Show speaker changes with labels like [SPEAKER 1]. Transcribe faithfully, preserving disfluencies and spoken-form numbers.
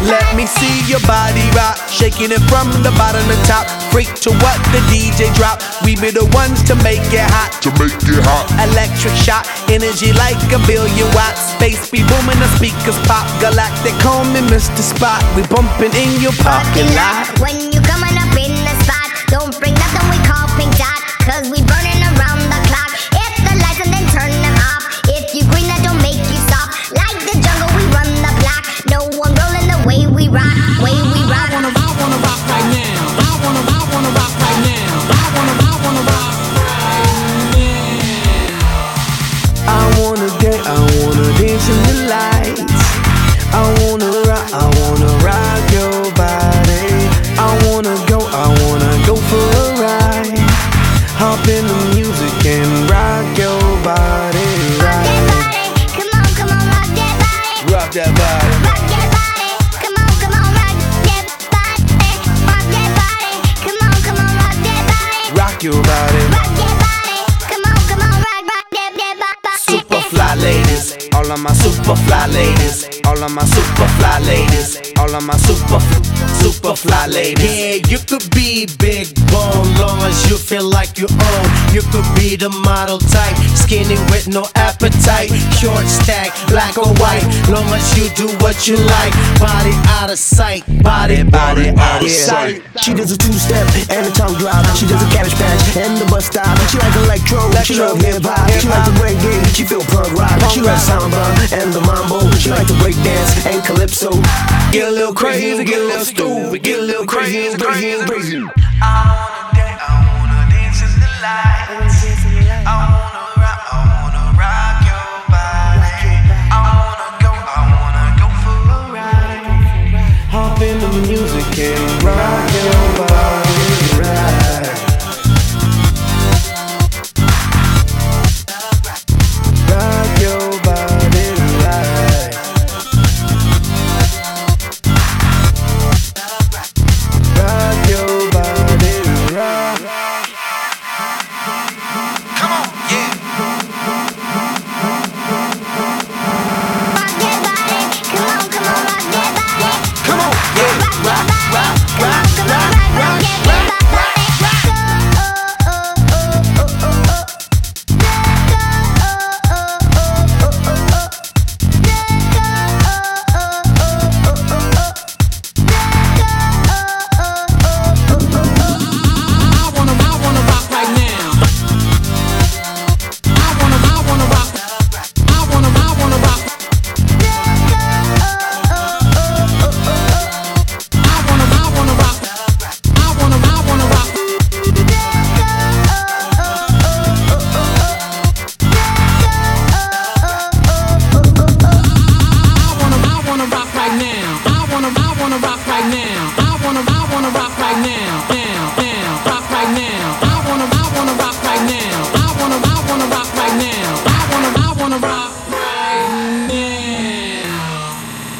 [SPEAKER 1] Let me see your body rock, shaking it from the bottom to top. Freak to what the D J drop. We be the ones to make it hot.
[SPEAKER 2] To make it hot.
[SPEAKER 1] Electric shock, energy like a billion watts. Space be booming, the speakers pop. Galactic, call me Mister Spot. We bumping in your parking lot.
[SPEAKER 3] When you coming up in the spot, don't bring nothing we call pink dot, cause we burning around the clock. Hit the lights and then turn them off. If you green, that don't make you stop. Like the jungle, we run the block. No one rolling the way we rock, way we rock.
[SPEAKER 4] I wanna, I wanna rock right now. I wanna, I wanna rock right now. I wanna, I wanna rock right now.
[SPEAKER 1] I wanna dance, I wanna dance in the lights. I wanna rock, I wanna rock your body. I wanna go, I wanna go for a ride. Hop in the music and rock your body.
[SPEAKER 3] Rock that body, come on, come on, rock that body.
[SPEAKER 1] Rock that body.
[SPEAKER 3] Rock that body, come on, come on, rock that body. Rock that body, come on, come on, rock that body.
[SPEAKER 1] Rock your body.
[SPEAKER 3] Rock that body, come on, come on, rock, rock that, that body.
[SPEAKER 1] Super fly ladies, all of my super fly ladies, all of my super fly ladies, all of my super, super fly ladies.
[SPEAKER 5] Yeah, you could be big bone, long as you feel like you own. You could be the model type, skinny with no appetite, short stack, black or white, long as you do what you like. Body out of sight, body, body out of sight.
[SPEAKER 6] She does a two-step and a tongue drop. She does a cabbage patch and the bus stop. She like electro, she love hip-hop. She like the reggae, she feel punk rock. She loves samba and the mambo. She like to break dance and calypso.
[SPEAKER 1] Get a little crazy, get a little stupid, get a little crazy, crazy, crazy.
[SPEAKER 7] I wanna dance, I wanna dance in the lights. I wanna rock, I wanna rock your body. I wanna go, I wanna go for a ride.
[SPEAKER 1] Hop in the music and rock your body right. Rock your body right. Rock your body right.
[SPEAKER 7] Come on, yeah.
[SPEAKER 3] Rock that body, come on, come on, rock that body.
[SPEAKER 1] Come on, yeah.
[SPEAKER 3] Rock that body, come on, come on, rock, rock that body.
[SPEAKER 4] I wanna, I wanna rock right now. I wanna, I wanna rock. I wanna, I wanna rock. I wanna, I wanna rock. I wanna, I wanna rock. I wanna, I wanna rock right now. I wanna, I wanna rock right now. I wanna, I wanna rock right now.